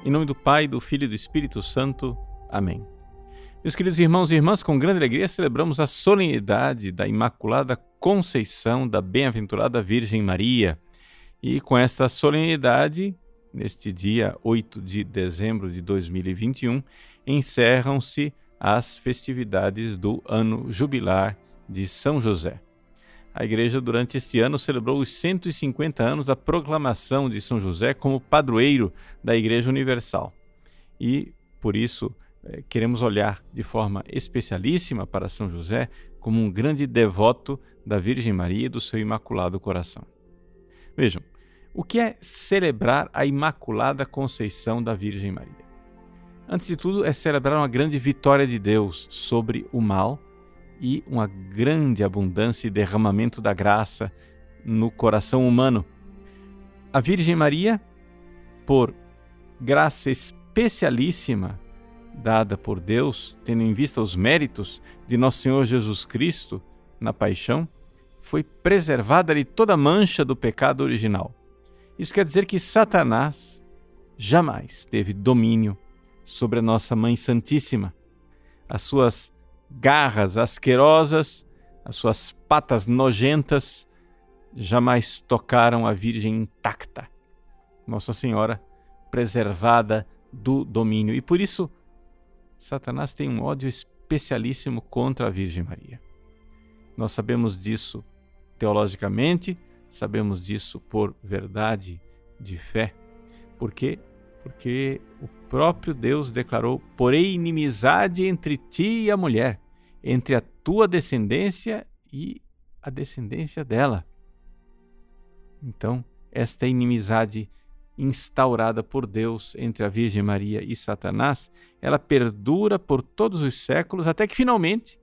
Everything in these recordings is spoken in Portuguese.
Em nome do Pai, do Filho e do Espírito Santo. Amém. Meus queridos irmãos e irmãs, com grande alegria celebramos a solenidade da Imaculada Conceição da Bem-aventurada Virgem Maria. E com esta solenidade, neste dia 8 de dezembro de 2021, encerram-se as festividades do ano jubilar de São José. A Igreja, durante este ano, celebrou os 150 anos da proclamação de São José como padroeiro da Igreja Universal. E, por isso, queremos olhar de forma especialíssima para São José como um grande devoto da Virgem Maria e do seu Imaculado Coração. Vejam, o que é celebrar a Imaculada Conceição da Virgem Maria? Antes de tudo, é celebrar uma grande vitória de Deus sobre o mal e uma grande abundância e derramamento da graça no coração humano. A Virgem Maria, por graça especialíssima dada por Deus, tendo em vista os méritos de Nosso Senhor Jesus Cristo na paixão, foi preservada de toda mancha do pecado original. Isso quer dizer que Satanás jamais teve domínio sobre a nossa Mãe Santíssima. As suas garras asquerosas, as suas patas nojentas, jamais tocaram a Virgem intacta, Nossa Senhora preservada do domínio. E por isso, Satanás tem um ódio especialíssimo contra a Virgem Maria. Nós sabemos disso teologicamente, sabemos disso por verdade de fé. Por quê? Porque o próprio Deus declarou: porém inimizade entre ti e a mulher, entre a tua descendência e a descendência dela. Então, esta inimizade instaurada por Deus entre a Virgem Maria e Satanás, ela perdura por todos os séculos, até que finalmente,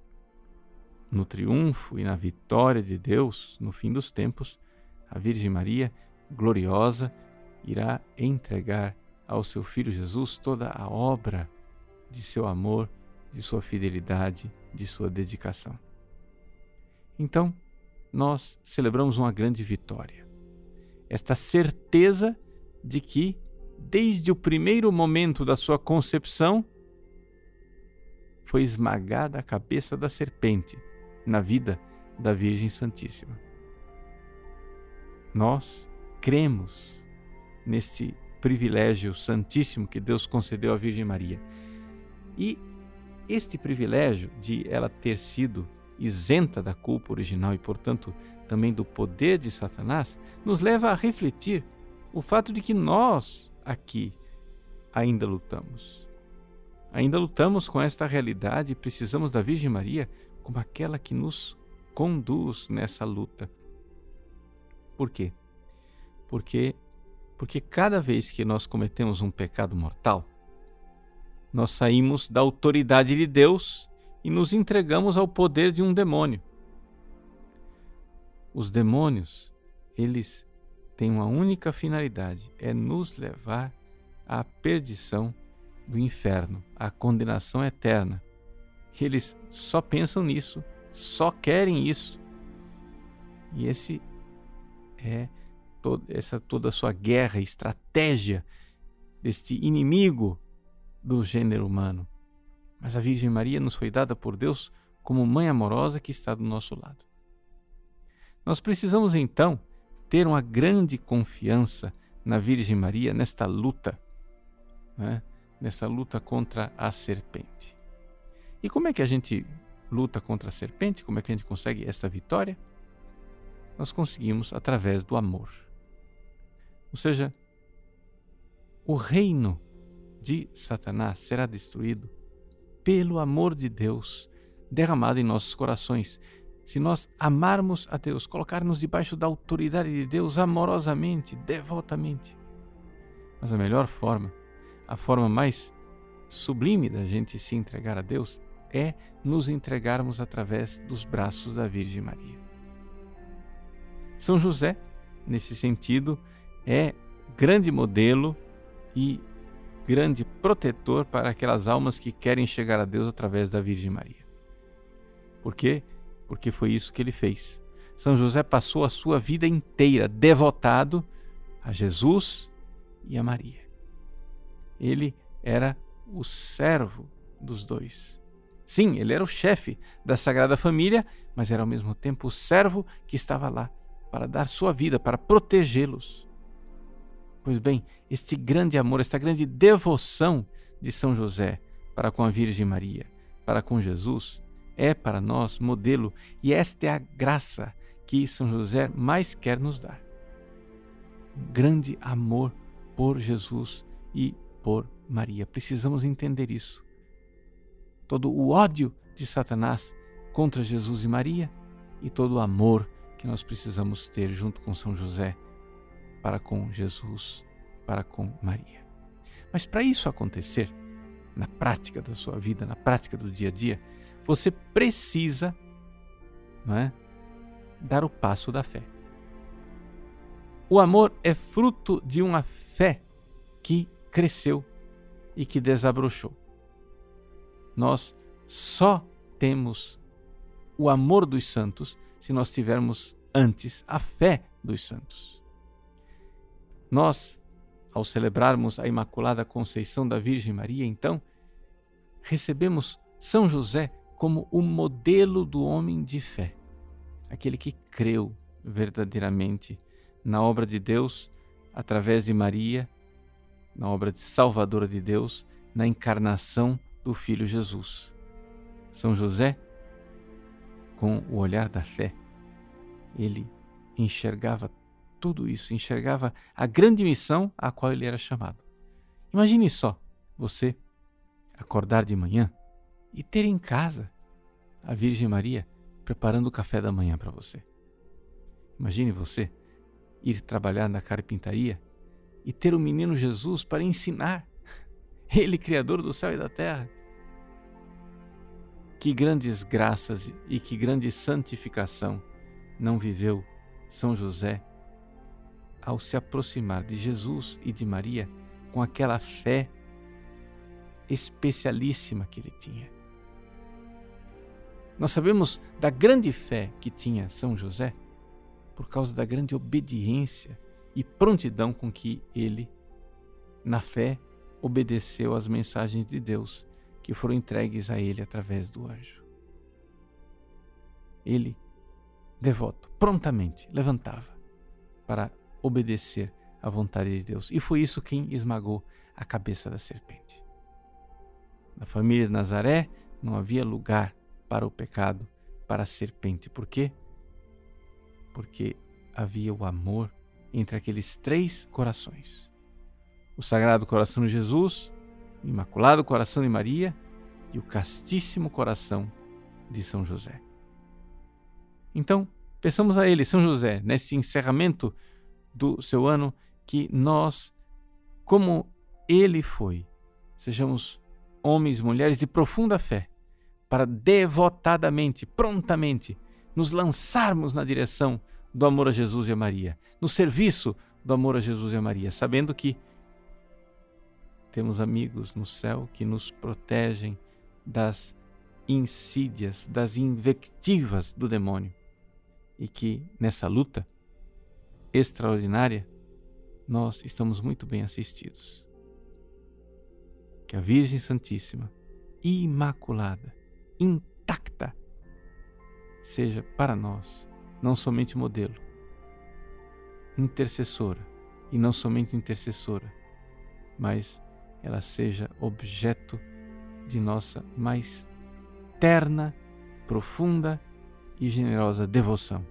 no triunfo e na vitória de Deus, no fim dos tempos, a Virgem Maria, gloriosa, irá entregar ao seu Filho Jesus toda a obra de seu amor, de sua fidelidade, de sua dedicação. Então, nós celebramos uma grande vitória. Esta certeza de que, desde o primeiro momento da sua concepção, foi esmagada a cabeça da serpente na vida da Virgem Santíssima. Nós cremos neste privilégio santíssimo que Deus concedeu à Virgem Maria. E este privilégio de ela ter sido isenta da culpa original e, portanto, também do poder de Satanás, nos leva a refletir o fato de que nós aqui ainda lutamos. Ainda lutamos com esta realidade e precisamos da Virgem Maria como aquela que nos conduz nessa luta. Por quê? Porque cada vez que nós cometemos um pecado mortal, nós saímos da autoridade de Deus e nos entregamos ao poder de um demônio. Os demônios, eles têm uma única finalidade, é nos levar à perdição do inferno, à condenação eterna. Eles só pensam nisso, só querem isso. E esse é toda a sua guerra, estratégia deste inimigo do gênero humano. Mas a Virgem Maria nos foi dada por Deus como mãe amorosa que está do nosso lado. Nós precisamos então ter uma grande confiança na Virgem Maria nesta luta, né? Nessa luta contra a serpente. E como é que a gente luta contra a serpente? Como é que a gente consegue esta vitória? Nós conseguimos através do amor. Ou seja, o reino de Satanás será destruído pelo amor de Deus derramado em nossos corações. Se nós amarmos a Deus, colocarmos debaixo da autoridade de Deus amorosamente, devotamente. Mas a melhor forma, a forma mais sublime da gente se entregar a Deus é nos entregarmos através dos braços da Virgem Maria. São José, nesse sentido, é grande modelo e grande protetor para aquelas almas que querem chegar a Deus através da Virgem Maria. Por quê? Porque foi isso que ele fez. São José passou a sua vida inteira devotado a Jesus e a Maria. Ele era o servo dos dois. Sim, ele era o chefe da Sagrada Família, mas era ao mesmo tempo o servo que estava lá para dar sua vida, para protegê-los. Pois bem, este grande amor, esta grande devoção de São José para com a Virgem Maria, para com Jesus, é para nós modelo, e esta é a graça que São José mais quer nos dar. Um grande amor por Jesus e por Maria. Precisamos entender isso. Todo o ódio de Satanás contra Jesus e Maria e todo o amor que nós precisamos ter junto com São José para com Jesus, para com Maria. Mas para isso acontecer, na prática da sua vida, na prática do dia a dia, você precisa, não é, dar o passo da fé. O amor é fruto de uma fé que cresceu e que desabrochou. Nós só temos o amor dos santos se nós tivermos antes a fé dos santos. Nós, ao celebrarmos a Imaculada Conceição da Virgem Maria, então, recebemos São José como o modelo do homem de fé, aquele que creu verdadeiramente na obra de Deus através de Maria, na obra salvadora de Deus, na encarnação do Filho Jesus. São José, com o olhar da fé, ele enxergava tudo isso, enxergava a grande missão a qual ele era chamado. Imagine só, você acordar de manhã e ter em casa a Virgem Maria preparando o café da manhã para você. Imagine você ir trabalhar na carpintaria e ter o menino Jesus para ensinar. Ele, Criador do céu e da terra. Que grandes graças e que grande santificação não viveu São José ao se aproximar de Jesus e de Maria com aquela fé especialíssima que ele tinha. Nós sabemos da grande fé que tinha São José por causa da grande obediência e prontidão com que ele, na fé, obedeceu às mensagens de Deus que foram entregues a ele através do anjo. Ele, devoto, prontamente levantava para obedecer à vontade de Deus. E foi isso quem esmagou a cabeça da serpente. Na família de Nazaré não havia lugar para o pecado, para a serpente. Por quê? Porque havia o amor entre aqueles três corações. O Sagrado Coração de Jesus, o Imaculado Coração de Maria e o Castíssimo Coração de São José. Então, peçamos a ele, São José, nesse encerramento do seu ano, que nós, como ele foi, sejamos homens e mulheres de profunda fé, para devotadamente, prontamente, nos lançarmos na direção do amor a Jesus e a Maria, no serviço do amor a Jesus e a Maria, sabendo que temos amigos no céu que nos protegem das insídias, das invectivas do demônio, e que nessa luta extraordinária nós estamos muito bem assistidos. Que a Virgem Santíssima, imaculada, intacta, seja para nós não somente modelo, intercessora, e não somente intercessora, mas ela seja objeto de nossa mais terna, profunda e generosa devoção.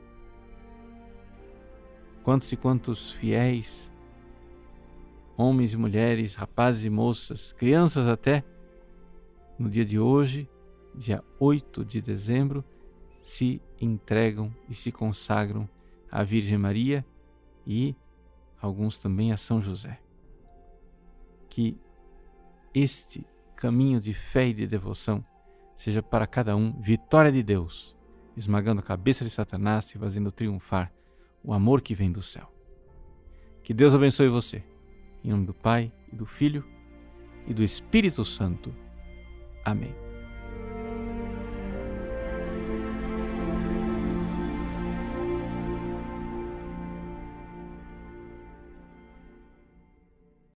Quantos e quantos fiéis, homens e mulheres, rapazes e moças, crianças até, no dia de hoje, dia 8 de dezembro, se entregam e se consagram à Virgem Maria e alguns também a São José. Que este caminho de fé e de devoção seja para cada um vitória de Deus, esmagando a cabeça de Satanás e fazendo triunfar o amor que vem do céu. Que Deus abençoe você. Em nome do Pai, e do Filho, e do Espírito Santo. Amém.